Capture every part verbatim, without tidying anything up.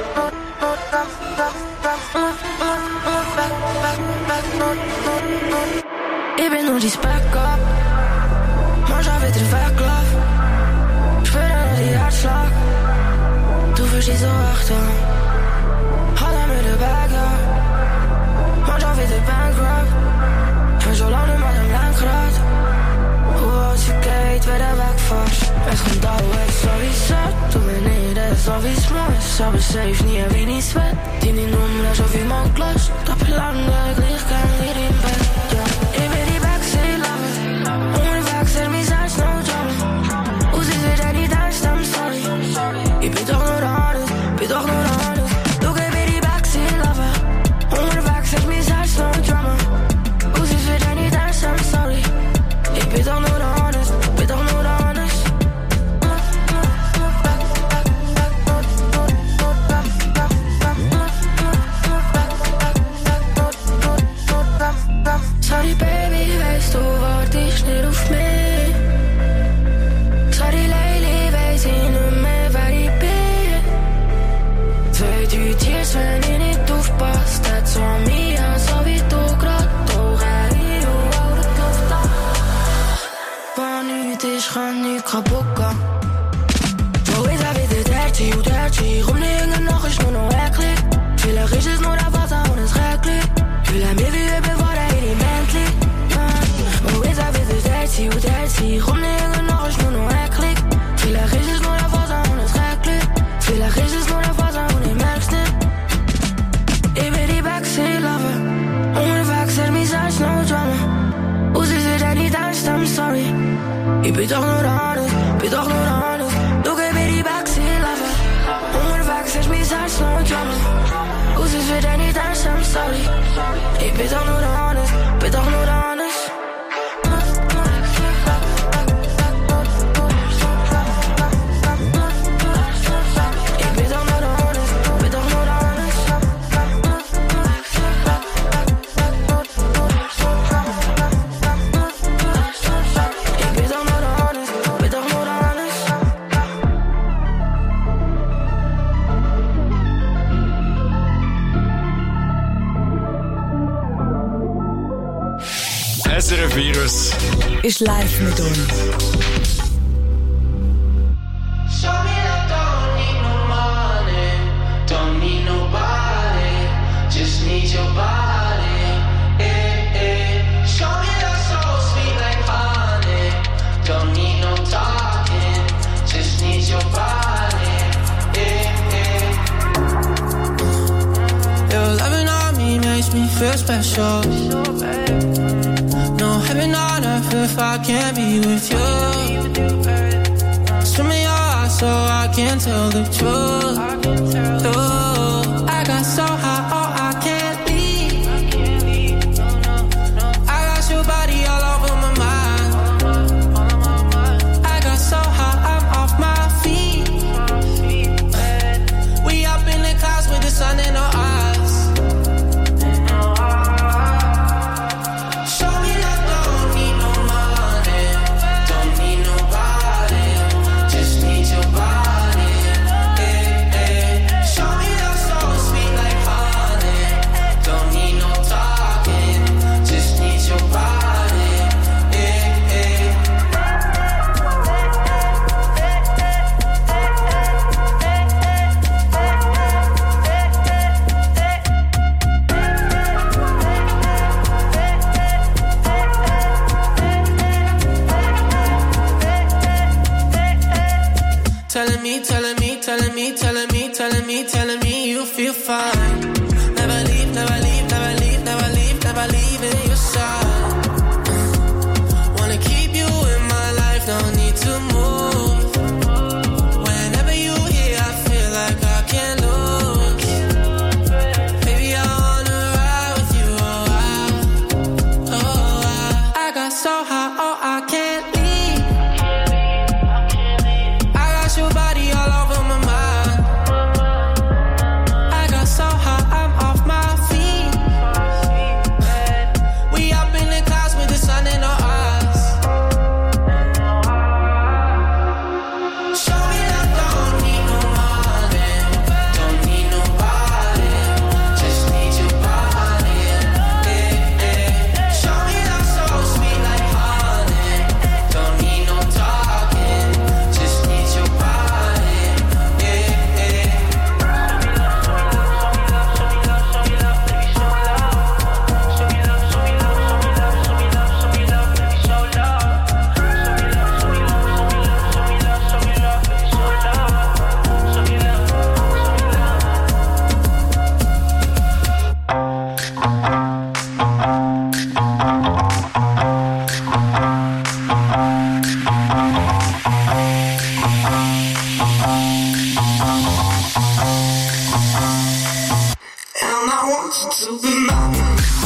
Ik ben nog die spek op, maar zo weet er wegklap. Speur nog die hartslag, doe voorziet zo achter. Haal hem in de bag, ja. Maar zo weet er bankrupt. En zolang de man hem lang gaat. Hoe als je kijkt, werd hij weg vast. Het komt altijd sowieso, doe me niet, dat is zoiets moois. Zo besef niet en wie niet zwet. Die niet noemen alsof iemand klus. Dat belangrijk ligt, kan hier in bed. Ja, ik ben die backseat lover. Onderweg zet me zelfs no trouble. Hoe zit het er niet aan, stem sorry. Ik ben toch nog anders, ik ben toch nog anders. Doe ik ben die backseat lover. Onderweg zet me zelfs no drama. Hoe zit het er niet aan, stem sorry. Ik ben toch nog anders, ik ben toch nog anders. Sorry baby, weißt du, wart ich nicht auf mich. Sorry Leili, weiss ich nicht mehr, wer ich bin. Zwei, drei Tiers, wenn ich nicht aufpasse, das war mir, so wie du grad auch ein und auch die Luft an. War nichts, ich kann nicht kaputt gehen. Wo ist er wieder dirty, und dirty, rumliegen noch, ist nur noch eklig. Vielleicht ist es nur das Wasser und es regnet. Will er mir wie überfordert in die Bentley? Wo ist er wieder dirty, und dirty, rumliegen noch, ist nur noch eklig. Vielleicht ist es nur das Wasser und es regnet. Vielleicht ist es nur das Wasser und ich merk's nicht. Ich bin die Backseat lover. Onderweg zet me zelfs no drama. Hoe zit het er niet aan, stem sorry. Ik ben toch nog anders, ik ben toch nog anders. Doe ik ben die backseat lover. Onderweg zet me zelfs no drama. Hoe zit het er niet aan, stem sorry. Ik ben toch nog anders, ik ben toch nog anders. S R F Virus ist live mit uns. Me feel special. No heaven on earth if I can't be with you. Swim in your eyes so I can tell the truth. Ooh, I got so high, oh I can't leave. I got your body all over my mind. I got so high, I'm off my feet. We up in the clouds with the sun in our eyes. Telling me, telling me, telling me, telling me, telling me, telling me you feel fine. Never leave, never leave, never leave, never leave, never leave in your side. Wanna keep you in my life, don't need to move. Whenever you here, I feel like I can't lose. Baby, I wanna ride with you, oh I, oh I. I got so high, oh I can't leave. Your body all over my mind. I got so high. I want you to be mine.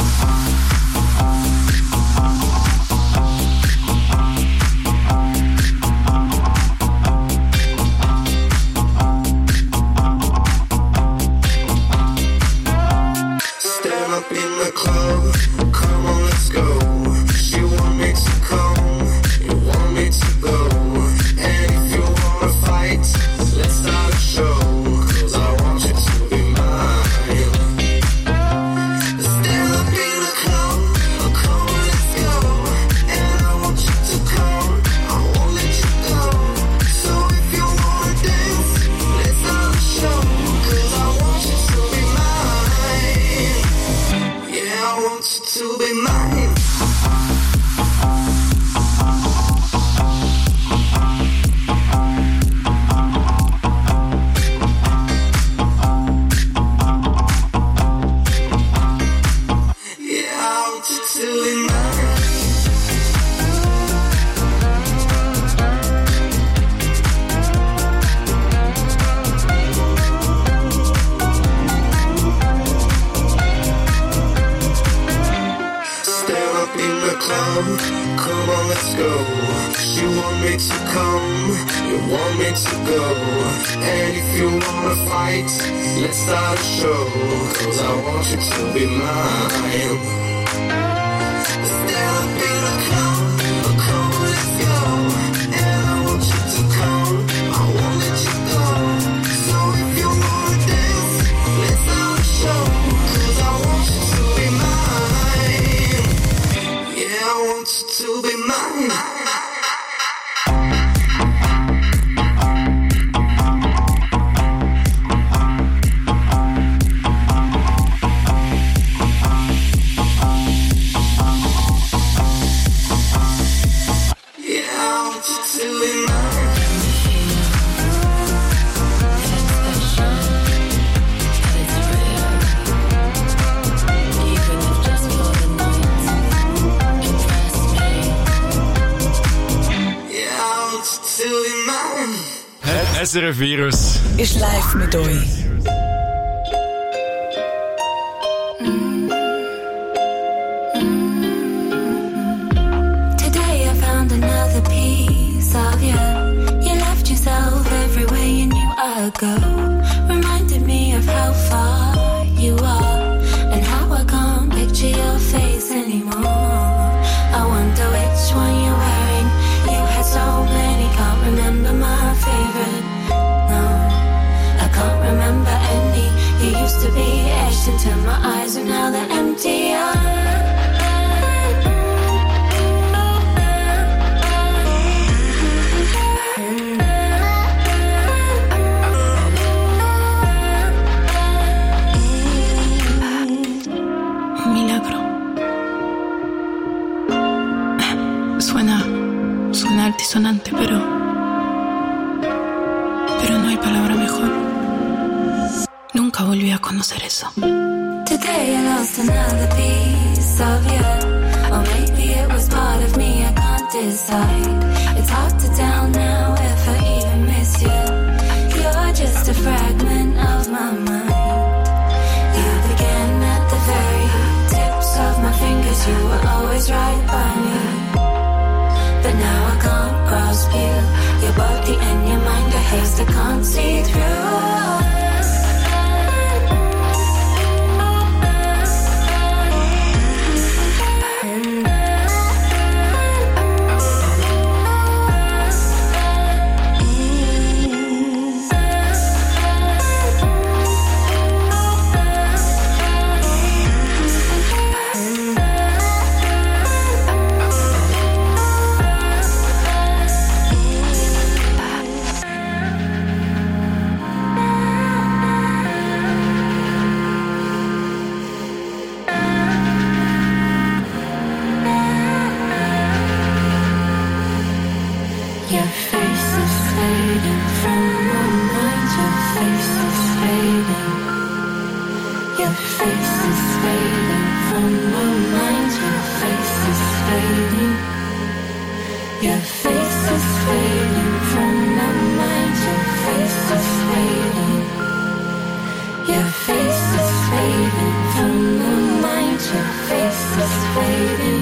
Stand up in the club, come on, let's go. She want me to come, you want me to go. And if you wanna fight, let's start a show. Cause I want you to be mine. Stand up in the club, come on, let's go. And I want you to come, I won't let you go. So if you wanna dance, let's start a show. Cause I want you to be mine. Yeah, I want you to be mine. Yeah, I want you to be mine. Stand up in the club, come on, let's go. She want me to come, you want me to go. And if you wanna fight, let's start a show. Cause I want you to be mine. Stand up in the club, come on, let's go. And I want you to come, I won't let you go. So if you wanna dance, let's start a show. Cause I want you to be mine. Yeah, I want you to be mine. Yeah, I want you to be mine. Yeah, I want you to be mine. Het S R F-virus. Is live met Doi. Today I found another piece of you. You left yourself everywhere you knew I'd go. Reminded me of how far you are and how I can't picture your face anymore. I wonder which one you're wearing. You had so many, can't remember my favorite. No, I can't remember any. You used to be etched into my eyes and now they're empty. Un milagro. Suena, suena altisonante, pero, pero no hay palabra mejor. Nunca volví a conocer eso. Today I lost another piece of you. Or maybe it was part of me, I can't decide. It's hard to tell now if I even miss you. You're just a fragment of my mind. You began at the very tips of my fingers. You were always right by me. But now I can't grasp you. Your body and your mind are haze I can't see through. just fading.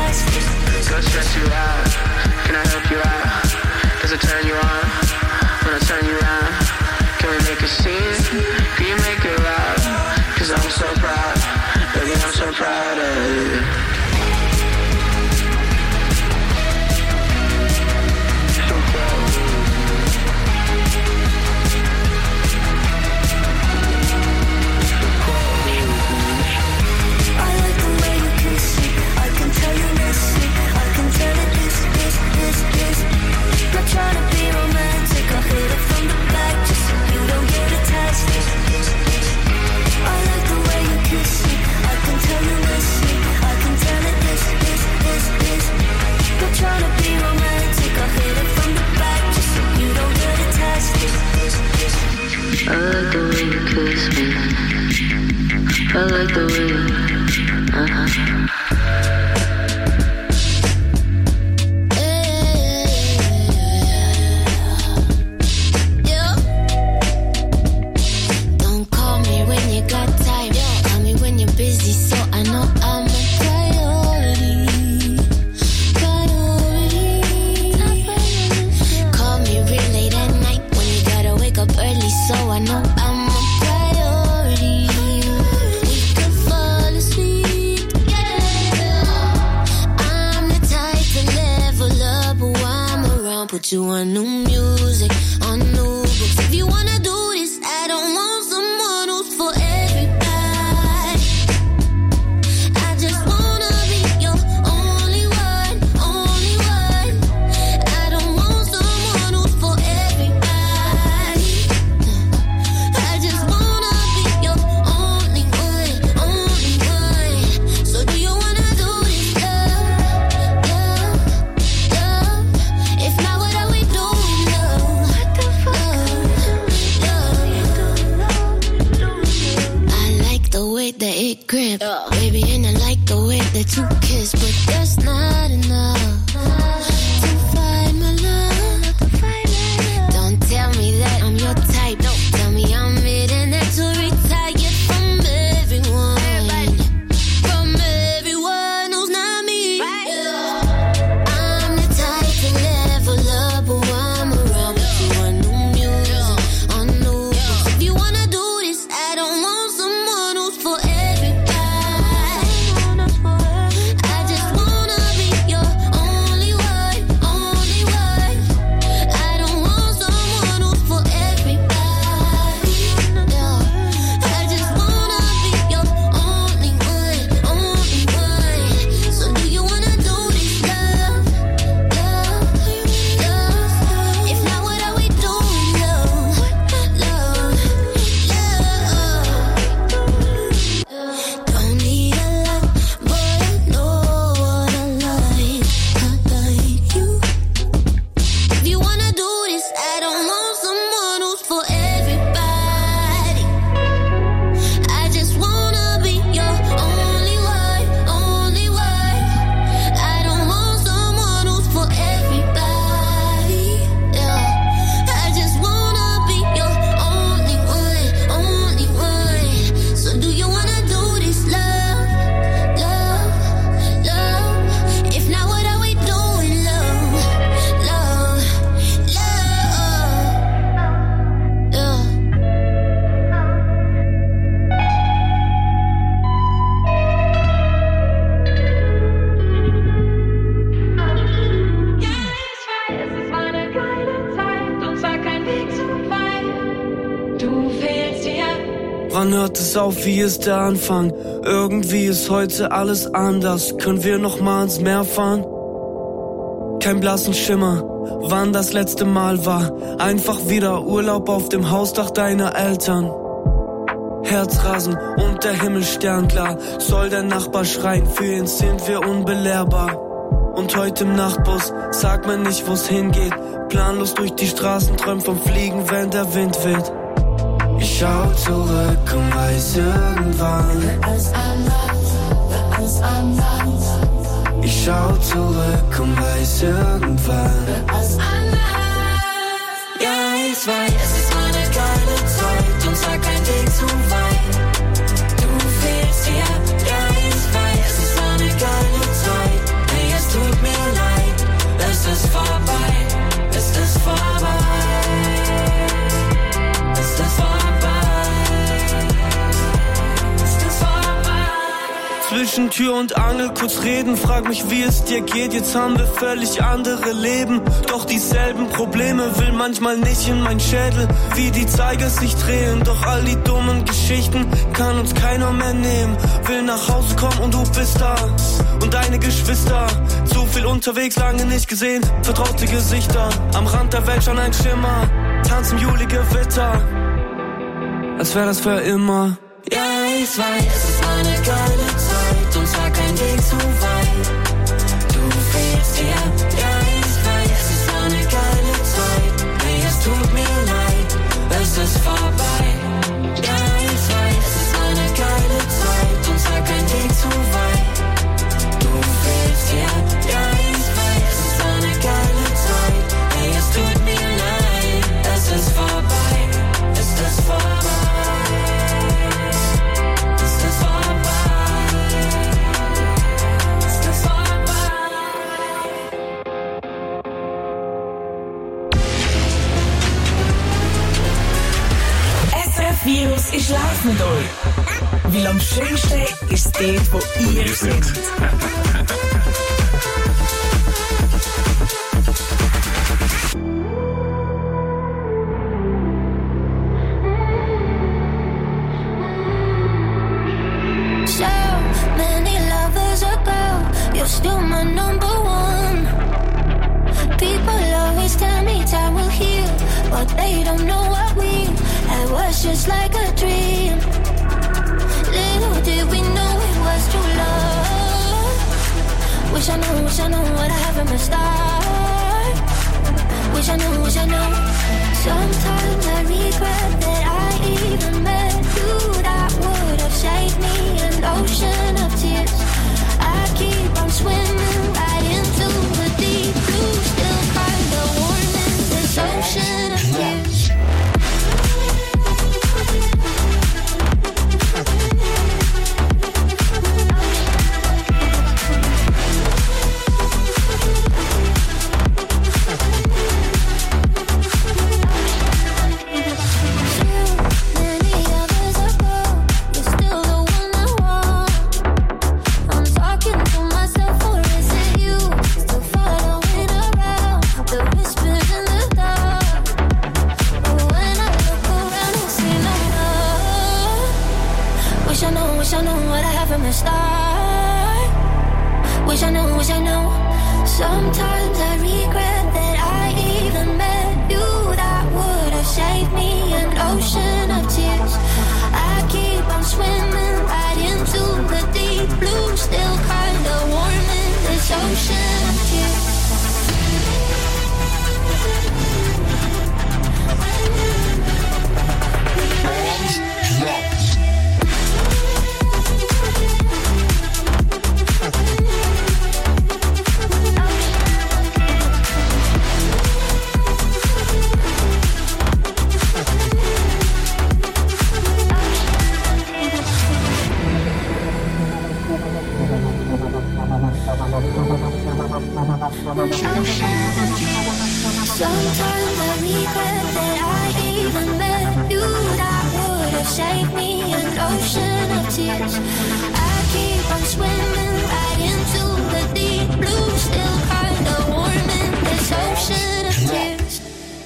Stress you out, can I help you out? Does it turn you on? Friday. I like the way you, uh-huh. Put you on new music, on new books. If you wanna do this, I don't want someone who's for everybody. I just wanna be your only one, only one. I don't want someone who's for everybody. I just wanna be your only one, only one. So do you wanna do this, love, love, love? If not, what are we doing, love? Love, love. I like the way that it grip, baby, and I like the way that you kiss, but that's not enough to find my love. Don't tell me that I'm your type. Don't tell me I'm it and that you're retired from everyone, from everyone who's not me. I'm the type to level up, but I'm around. Put you on new music, on new books. If you wanna do this, I don't want someone who's for everybody. I just wanna be your only one, only one. I don't want someone who's for everybody. No, I just wanna be your only one, only one. So do you wanna do this, love, love, love? If not, what are we doing, love, love, love? Don't need a lot, but I know what I like. I like you. If you wanna do this, I don't want someone who's for everybody. I just wanna be your only one, only one. I don't want someone who's for everybody. Yeah. I just wanna be your only one, only one. So do you wanna do this, love, love, love? If not, what are we doing, love, love, love? Yeah. Wann hört es auf, wie ist der Anfang? Irgendwie ist heute alles anders. Können wir noch mal ins Meer fahren? Kein blassen Schimmer, wann das letzte Mal war. Einfach wieder Urlaub auf dem Hausdach deiner Eltern. Herzrasen und der Himmel sternklar. Soll der Nachbar schreien, für ihn sind wir unbelehrbar. Und heute im Nachtbus sagt man nicht, wo's hingeht. Planlos durch die Straßen, träumt vom Fliegen, wenn der Wind weht. Ich schau zurück und weiß irgendwann. Ich schau zurück und weiß irgendwann. Ja, ich weiß, es ist eine geile Zeit und zwar kein Weg zu weit. Du fehlst hier, ja, ich weiß, es ist eine geile Zeit. Hey, es tut mir leid, es ist vorbei, es ist vorbei, es ist vorbei, es ist vorbei. zwischen Tür und Angel kurz reden. Frag mich, wie es dir geht, jetzt haben wir völlig andere Leben. Doch dieselben Probleme will manchmal nicht in mein Schädel. Wie die Zeiger sich drehen, doch all die dummen Geschichten kann uns keiner mehr nehmen. Will nach Hause kommen und du bist da. Und deine Geschwister, zu viel unterwegs, lange nicht gesehen. Vertraute Gesichter, am Rand der Welt schon ein Schimmer. Tanz im Juli-Gewitter, als wär das für immer. Ja, ich weiß, es ist eine geile Zeit und zwar kein Weg zu weit. Du fehlst hier, ja, ich weiß, es ist eine geile Zeit. Hey, es tut mir leid, es ist vorbei. Ja, ich weiß, es ist eine geile Zeit und zwar kein Weg zu weit. Du fehlst hier, ja, ich weiß, es ist eine geile Zeit. Hey, es tut mir leid, es ist vorbei, es ist vorbei. Virus ist live mit euch. Weil am schönsten ist es dort, wo ihr seid. So many lovers ago, you're still my number one. People always tell me time will heal, but they don't know what we it was just like a dream. Little did we know it was true love. Wish I knew, wish I knew what I have in my start. Wish I knew, wish I knew. Sometimes I regret that I even met you. That would have saved me an ocean of tears. I keep on swimming right into the deep blue, still kinda warm in this ocean of tears. Sometimes I regret that I even met you. That would have saved me an ocean of tears. I keep on swimming right into the deep blue, still kinda warm in this ocean of tears. Sometimes I regret that I even met you. That would have saved me an ocean of tears. I keep on swimming right into the deep blue, still kinda warm in this ocean of tears.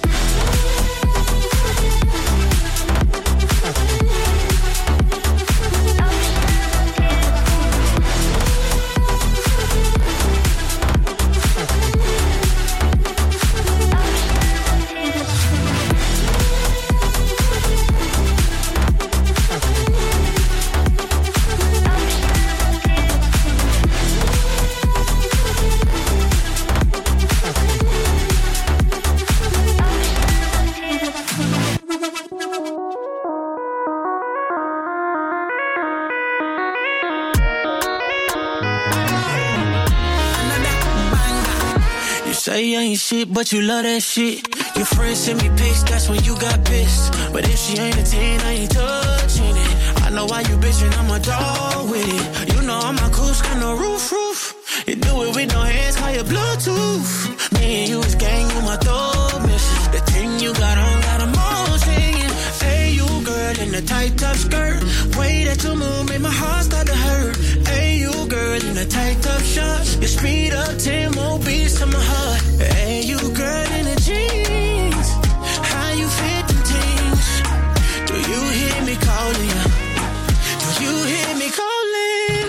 Say you ain't shit, but you love that shit. Your friends send me pics, that's when you got pissed. But if she ain't a ten, I ain't touching it. I know why you bitchin', I'm a dog with it. You know I'm a cool, got no roof, roof. You do it with no hands, call your Bluetooth. Me and you is gang, you my dog mission. The thing you got on got emotion. Say you girl in the tight top. top skirt. Way that you move made my heart start to hurt. Hey, you girl in a tight top shorts. You speed up ten more beats to my heart. Hey, you girl in the jeans. How you fit them things? Do you hear me calling you? Do you hear me calling?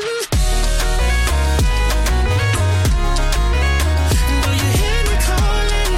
Do you hear me calling?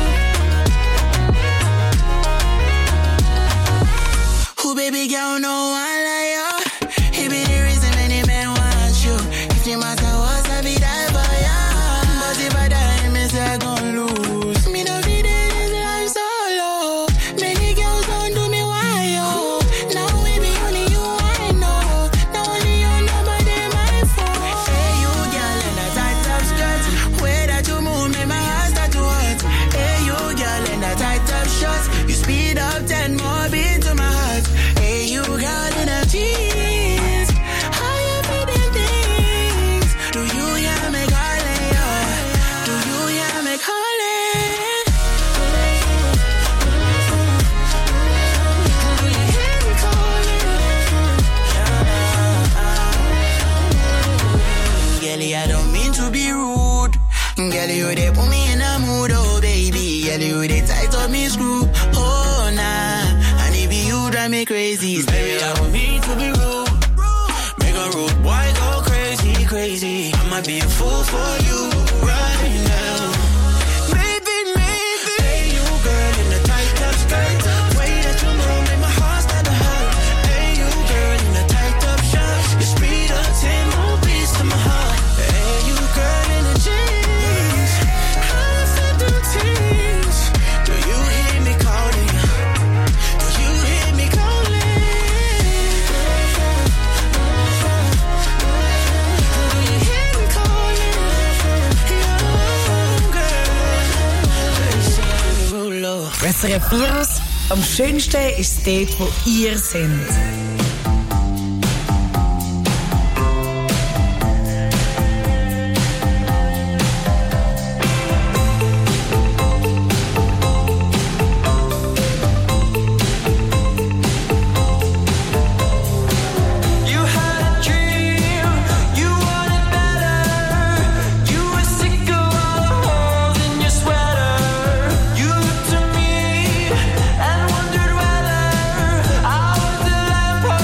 Who baby girl no one like you? He be the reason many men want you. If you matter what's I be die for ya. But if I die, me say I gon' lose. Me no be there this life solo. Many girls don't do me why yo. Now we be only you I know. Now only you know but they my fault. Hey you girl in a tight top skirt. Way that you move make my heart start to hurt. Hey you girl in a tight top shorts. You speed up ten more beats to my heart. Hey you girl in a jeans. How you feel them things? Do you hear me calling yo? Do you hear me calling? Do you hear me calling? Girlie, I don't mean to be rude. Girlie, you they put me in a mood, oh baby. Girlie, you they tight up me screw. Oh nah, and if you drive me crazy, baby, I don't mean to be rude. Make a rude boy go crazy, crazy. I might be a fool for you right now. Maybe, maybe. Hey, you girl in the tight top skirt. Way that you move make my heart start to hurt. Hey, you girl in the tight top shorts. You speed up ten more beats to my heart. Hey, you girl in the jeans. How you fit them things? Do you hear me calling? Do you hear me calling? Do you hear me calling? Young girl. S R F Virus. Am schönsten ist es dort, wo ihr seid. You had a dream, you wanted better. You were sick of all the holes in your sweater. You looked at me and wondered whether I was the lamp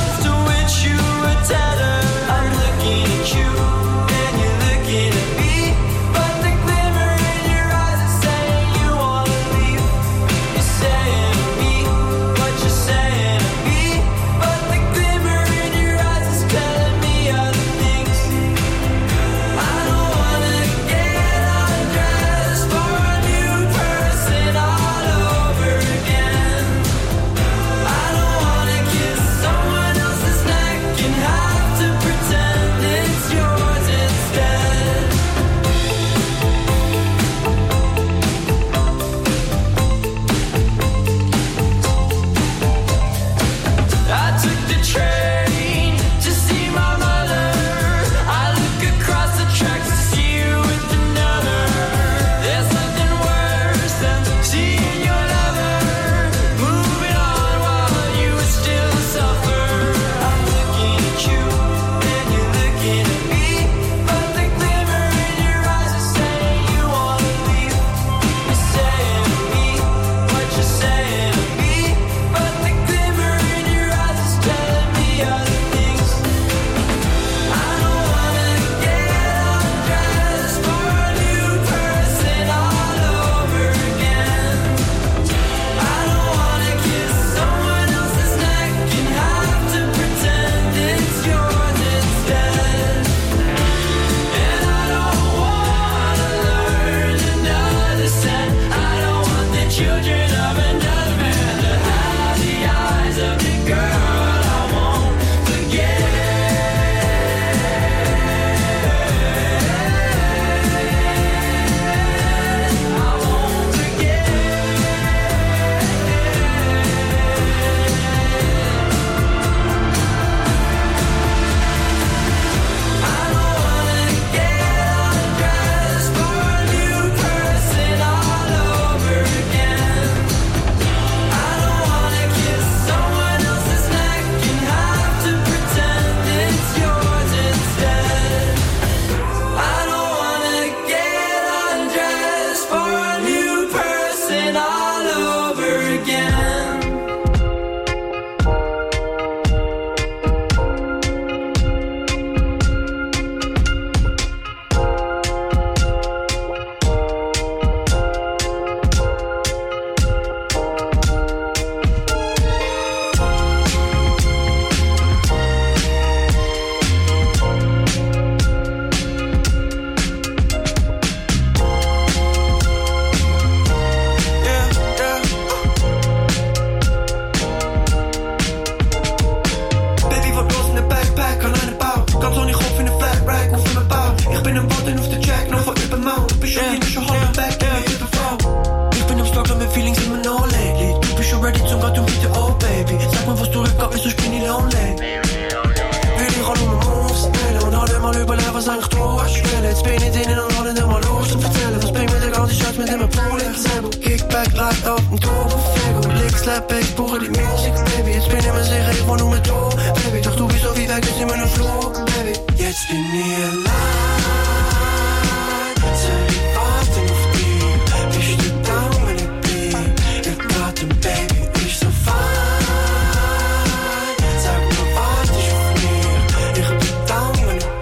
ich du hast spielen. Jetzt bin ich drinnen und hol dir mal los und erzählen, was bringt mir der ganze Schatz mit dem Pool in Sebo. Kickback, right auf dem Turbo, Fego. Links, Slapback, ich buche die Musik, Baby. Jetzt bin ich mir sicher, ich wohne nur mit du, Baby. Doch du bist so wie weg, ist immer nur Flug, Baby. Jetzt bin ich allein. Soll ich warten auf dich? Bist du da, wenn ich bin? Ich warte, Baby, ich so fein. Sag mir, warte ich auf mich? Ich bin da, wenn ich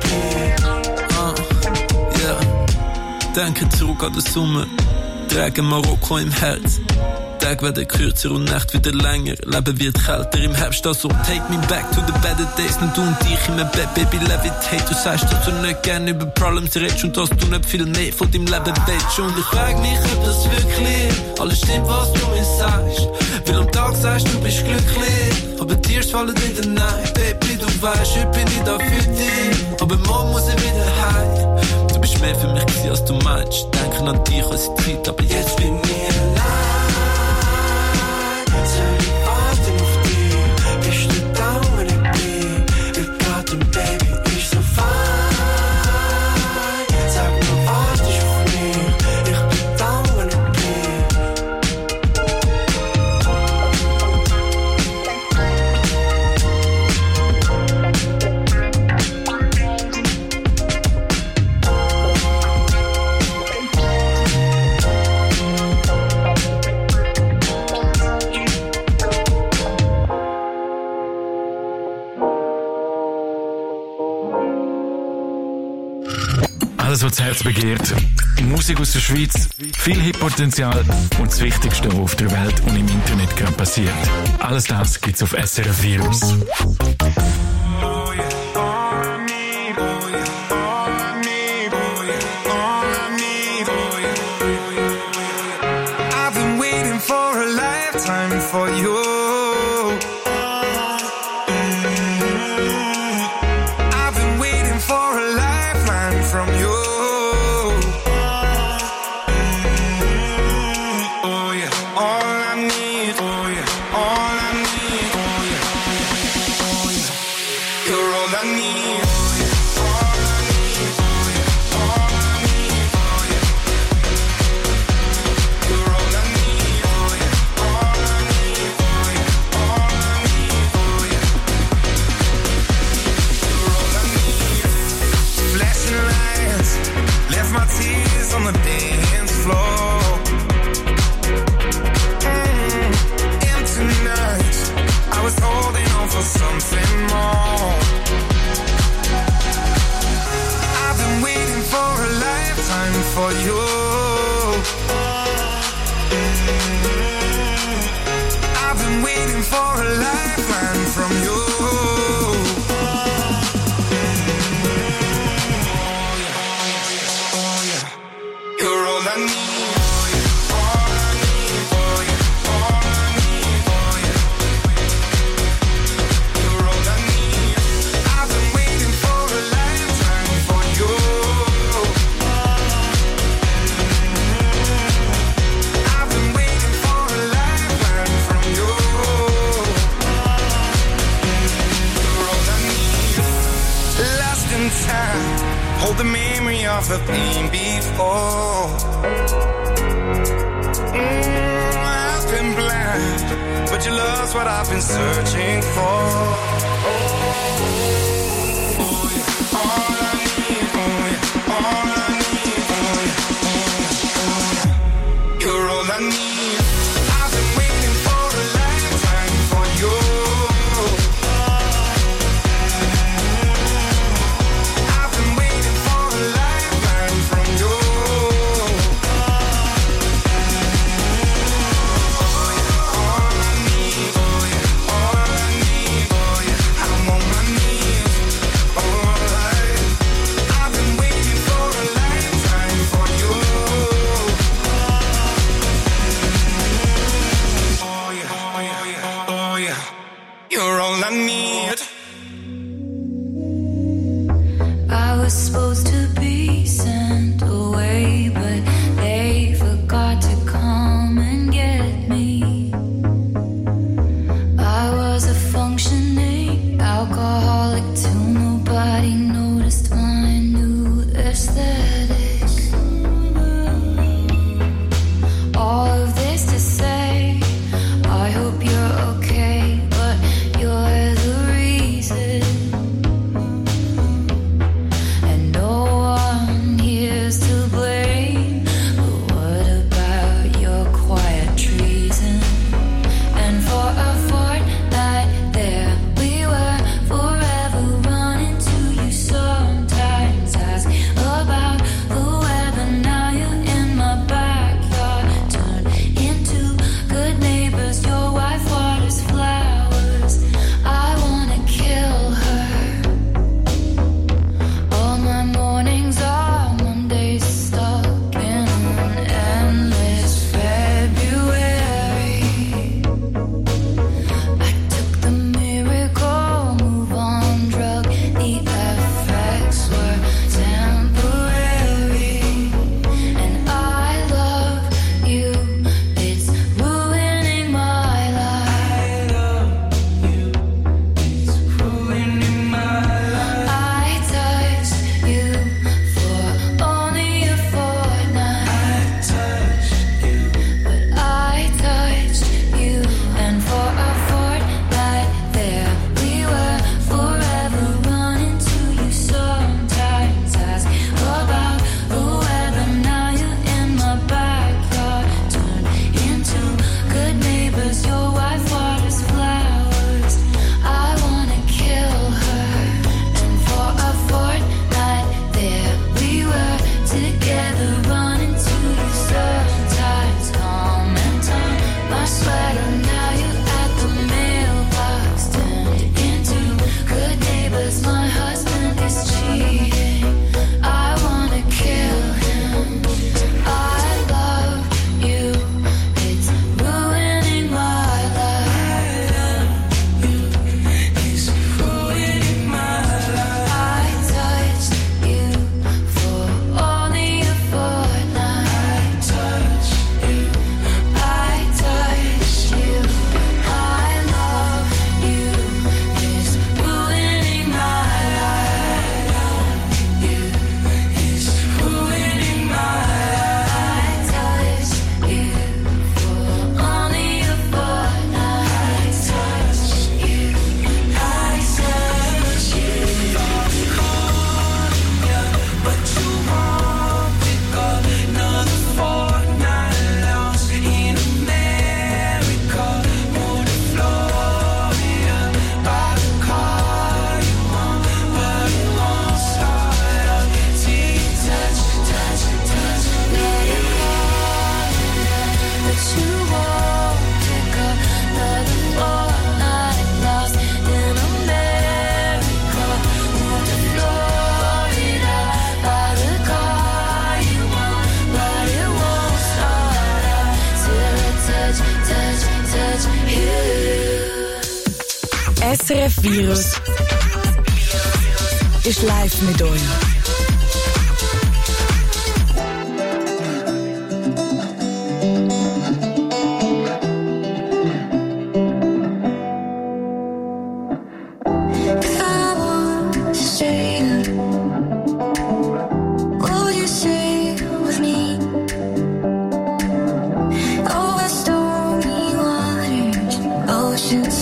bin. Ah, ja. Denke zurück an den Sommer. Trage Marokko im Herz. Tage werden kürzer und Nacht wieder länger. Leben wird kälter im Herbst, also take me back to the better days. Nicht du und ich in meinem Bett, Baby, levitate. Du sagst, dass du nicht gerne über Problems redest und dass du nicht viel mehr von deinem Leben willst. Und ich frag mich, ob das wirklich alles stimmt, was du mir sagst. Weil am Tag sagst du, bist glücklich, aber Tears fallen in der Nacht. Baby, du weißt, heute bin ich da für dich, aber morgen muss ich wieder heim. Du bist mehr für mich gewesen, als du meinst. Denken an dich, als ich Zeit, aber jetzt bin ich allein. Alles, was das Herz begehrt. Musik aus der Schweiz, viel Hitpotenzial und das Wichtigste, was auf der Welt und im Internet gerade passiert. Alles das gibt's auf S R F Virus. I've been waiting for a lifetime for you. I've been waiting for a lifeline from you. Oh yeah, all I need, oh yeah, all I need, oh yeah, oh yeah, you're all I need. My tears on the dance floor. Mm, empty nights, I was holding on for something more. I've been waiting for a lifetime for you. Mm, I've been waiting for a lifeline from you. You're all I need. Hold the memory of the pain before. Mm, I've been blind, but your love's what I've been searching for. Oh, oh yeah, all I need, oh yeah, all I need, oh yeah, oh yeah, you're all I need. I've been waiting for a lifetime for you. You're all I need. I was supposed to be sent away, but they forgot to come and get me. I was a functioning alcoholic till nobody noticed my new F-Virus ist live mit euch.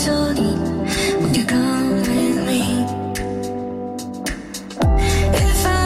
If I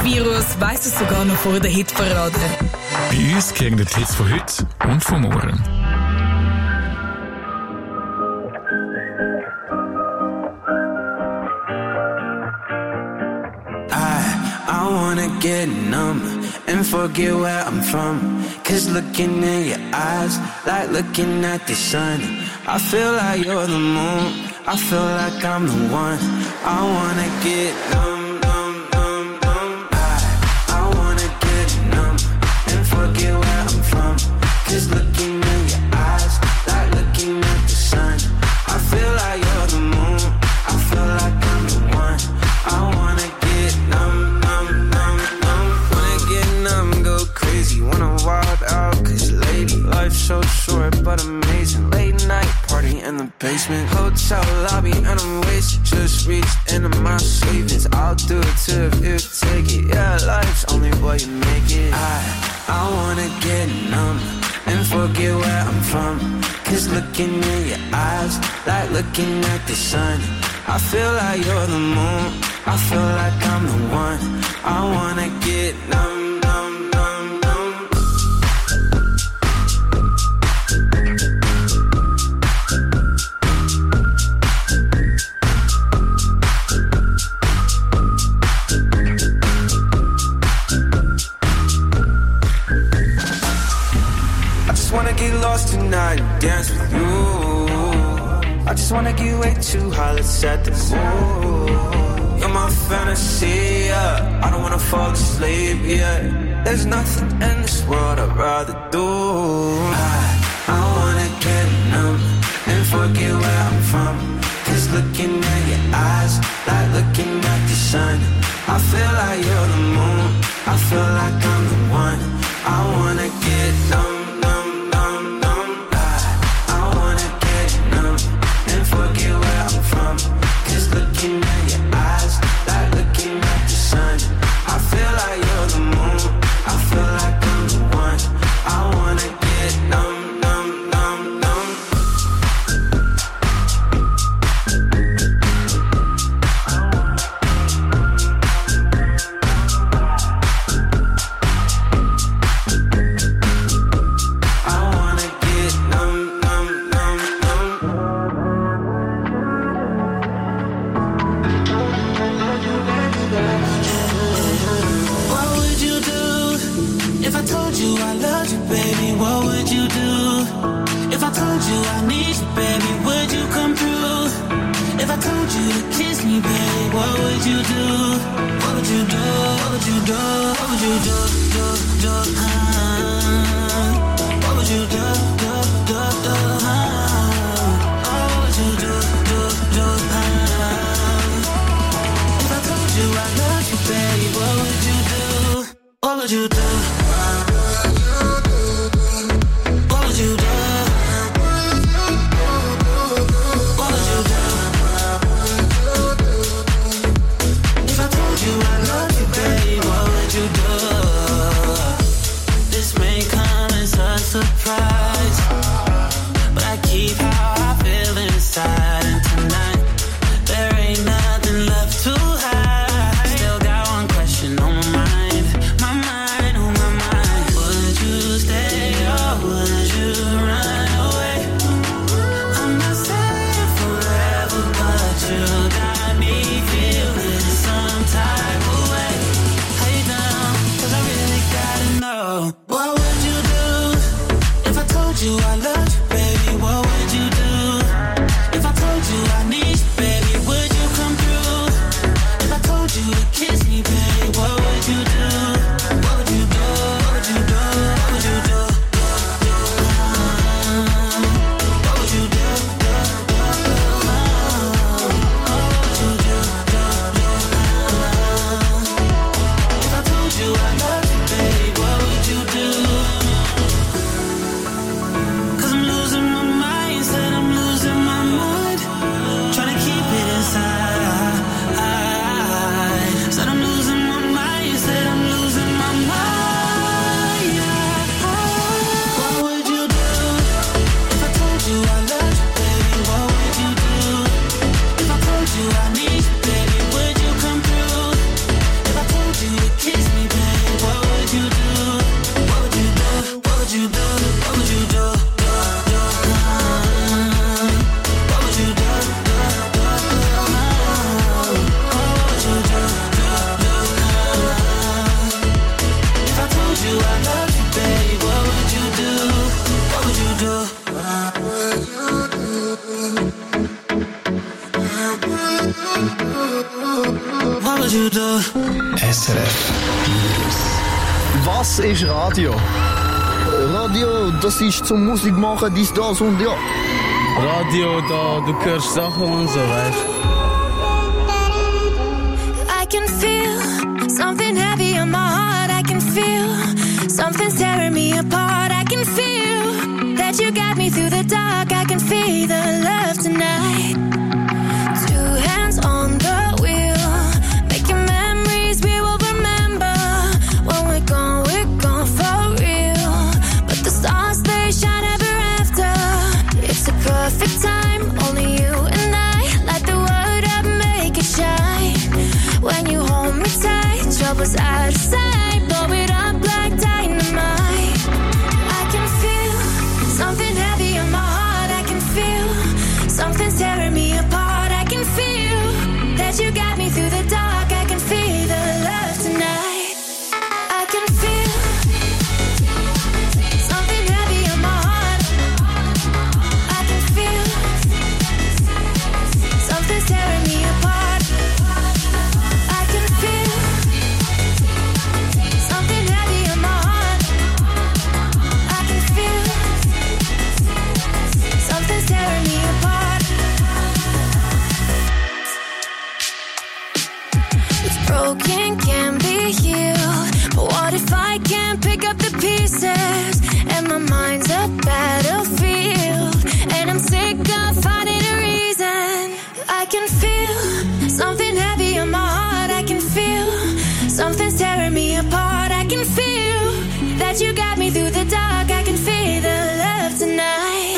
Virus weiss es sogar noch vor der Hitparade. Bei uns kriegen die Hits von heute und von morgen. I wanna get numb and forget where I'm from. Cause looking in your eyes, like looking at the sun. I feel like you're the moon, I feel like I'm the one. I wanna get numb, numb, numb, numb. I, I wanna get numb and forget where I'm from. Cause looking in your eyes, like looking at the sun. I feel like you're the moon, I feel like I'm the one. I wanna get numb, numb, numb, numb. Wanna get numb, go crazy, wanna wild out. Cause lady, life's so short but amazing. Late night party in the basement, hotel lobby and I'm wasted. Just reached into my savings, I'll do it too if you take it. Yeah, life's only what you make it. I, I wanna get numb and forget where I'm from. Cause looking in your eyes, like looking at the sun. I feel like you're the moon, I feel like I'm the one. I wanna get numb, numb, numb, numb. I just wanna get lost tonight and dance with you. I just wanna get way too high, let's set the mood. You're my fantasy, yeah. I don't wanna fall asleep, yeah. There's nothing in this world I'd rather do. I, I wanna get numb and forget where I'm from. Cause looking at your eyes, like looking at the sun. I feel like you're the moon, I feel like I'm the one. I wanna get numb, numb, numb, numb. I, I wanna get numb and forget where I'm from. Cause looking at your eyes, like looking at the sun. I feel like you're the moon, I feel like I'm the one. I wanna get numb, numb, numb, numb. I wanna get numb, numb, numb, numb. What would you do if I told you I loved you, baby? What would you do if I told you I need you, baby? Would you come through? If I told you to kiss me, baby, what would you do? What would you do? What would you do? What would you do? Do, do, uh, what would you do? Do, do, do, uh, what would you do? Do, do, uh, if I told you I love you, baby, what would you do? What would you do? What would you do? What would you do? If I told you I love you, baby, what would you do? This may come as a surprise, but I keep how I feel inside. And tonight, there ain't nothing left to hide. Still got one question on my mind, my mind, on my mind. Would you stay or would you run away? I'm not saying forever, but you got me feeling some type of way. Hey down, cause I really gotta know. What would you do if I told you I loved you, baby? What would you do if I told you I need you, baby? Would you come through? If I told you to kiss me, baby, what would you do? What would you do? What would you do? What would you do? Do, do, uh, what would you do? Do, do, uh, what would you do? Do, do, uh, if I told you I love you, baby, what would you do? Cause I'm Radio da. S R F News. Was ist Radio? Radio, das ist zum Musik machen, dies, das und ja. Radio, da, du hörst Sachen und so, weißt I can feel something heavy on my heart. I can feel something's tearing me apart. I can feel that you got me through the dark. I can feel the love tonight. Two hands on the wheel, making memories we will remember. When we're gone, we're gone for real. But the stars, they shine ever after. It's the perfect time, only you and I. Light the world up, make it shine. When you hold me tight, trouble's out of sight. Blow it up like dynamite. I can feel something heavy in my heart. I can feel something's tearing me apart. I can feel that you got me through the dark. I can feel the love tonight. I can feel something heavy in my heart. I can feel something's tearing me apart. I can feel something heavy in my heart. I can feel something's tearing me apart. It's broken, can be healed. But what if I can't pick up the pieces? And my mind's a battlefield. And I'm sick of finding a reason. I can feel something heavy in my heart. I can feel something's tearing me apart. I can feel that you got me through the dark. I can feel the love tonight.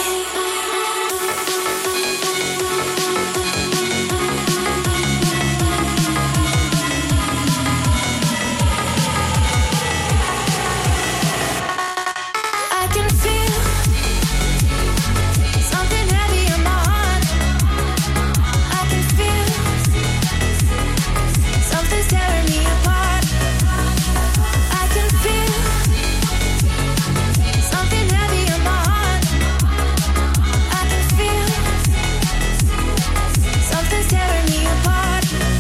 I can feel something heavy in my heart. I can feel something's tearing me apart. I can feel something heavy in my heart. I can feel something's tearing me apart.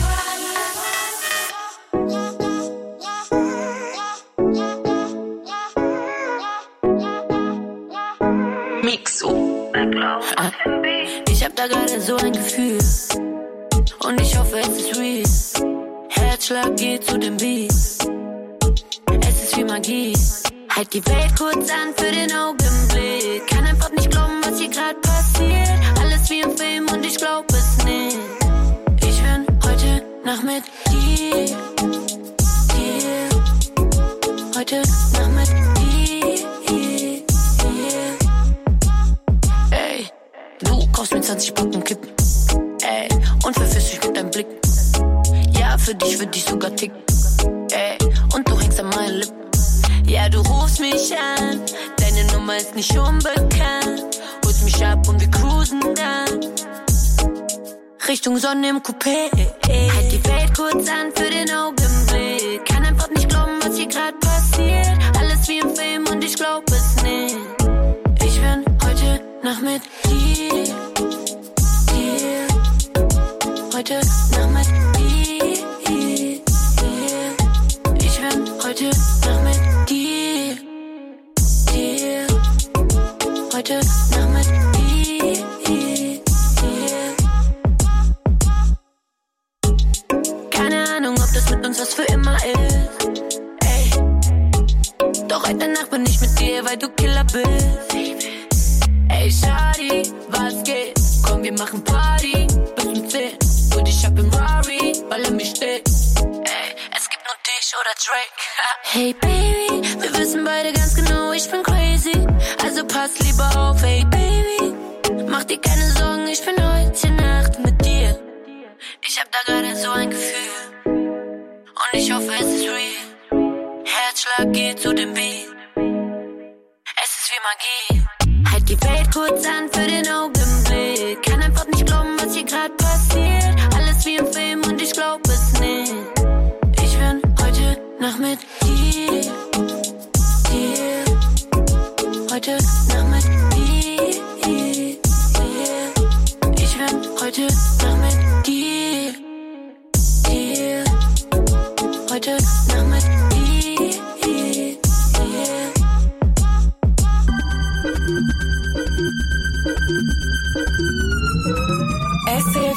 Mixo. Ich hab da gerade so ein Gefühl und ich hoffe, es ist real. Herzschlag geht zu dem Beat. Es ist wie Magie. Halt die Welt kurz an für den Augenblick. Kann einfach nicht glauben, was hier gerade passiert. Alles wie im Film und ich glaub es nicht. Ich bin heute Nacht mit dir. Dir. Heute Nacht mit dir. Dir. Ey, du kaufst mir zwanzig Packungen Kippen. Ey, und verführst mich mit deinem Blick. Ja, für dich würde ich sogar ticken. Ey, und du hängst an meinen Lippen. Ja, du rufst mich an, deine Nummer ist nicht unbekannt. Holst mich ab und wir cruisen dann Richtung Sonne im Coupé. Halt die Welt kurz an für den Augenblick. Kann einfach nicht glauben, was hier gerade passiert. Alles wie im Film und ich glaub es nicht. Ich bin heute Nacht mit dir. Dir. Heute Nacht mit dir. Dir. Ich bin heute Nacht mit dir. Dir. Heute Nacht mit dir. Dir. Keine Ahnung, ob das mit uns was für immer ist. Ey. Doch heute Nacht bin ich mit dir, weil du Killer bist. Ey, Shawty, was geht? Komm, wir machen Party bis um zehn. Und ich hab im Rari, weil er mich steht. Ey, es gibt nur dich oder Drake. Hey, Baby, wir wissen beide ganz genau, ich bin crazy. Also pass lieber auf, hey, Baby. Mach dir keine Sorgen, ich bin heute Nacht mit dir. Ich hab da gerade so ein Gefühl. Und ich hoffe, es ist real. Herzschlag geht zu dem Beat. Es ist wie Magie. Halt die Welt kurz an für den Augenblick. Kann einfach nicht glauben, was hier gerade passiert. Alles wie im Film und ich glaub es nicht. Ich bin heute Nacht mit dir. Dir. Heute Nacht mit dir. Dir. Ich bin heute Nacht mit dir. Dir.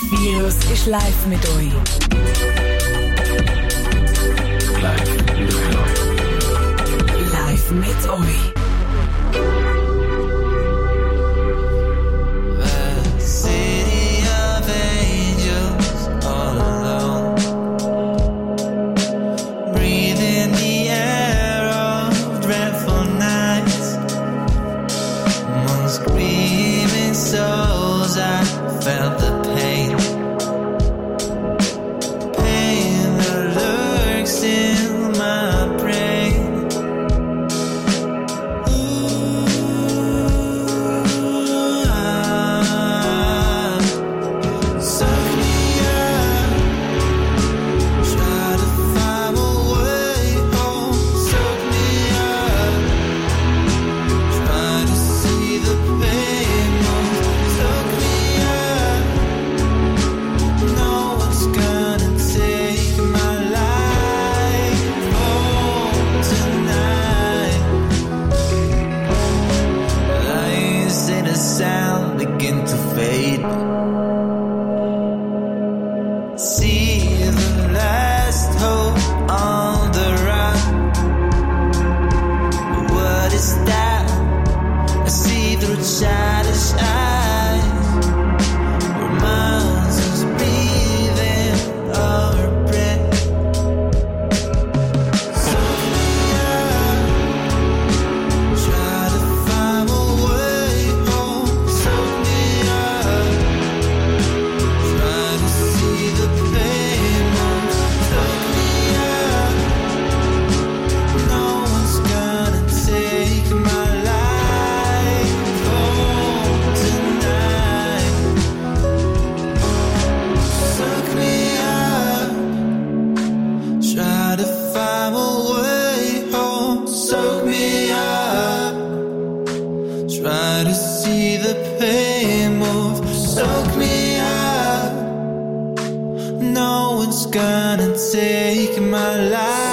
Virus ist live mit euch. Live mit euch. Live mit euch. Felt the pain, pain that lurks in my brain. Ooh, ah, suck me up, try to find a way home. Suck me up, try to see the pain more. Suck me sound begin to fade. See the last hope on the run. But what is that? I see through childish eyes. Reminds us breathing our breath. Suck me up, try to find a way home. Suck me up, try to see the pain more. Suck me up, no one's gonna take my life home tonight. Suck me up, try to find a way home. Suck me up, try to see the pain move. Soak me up, no one's gonna take my life.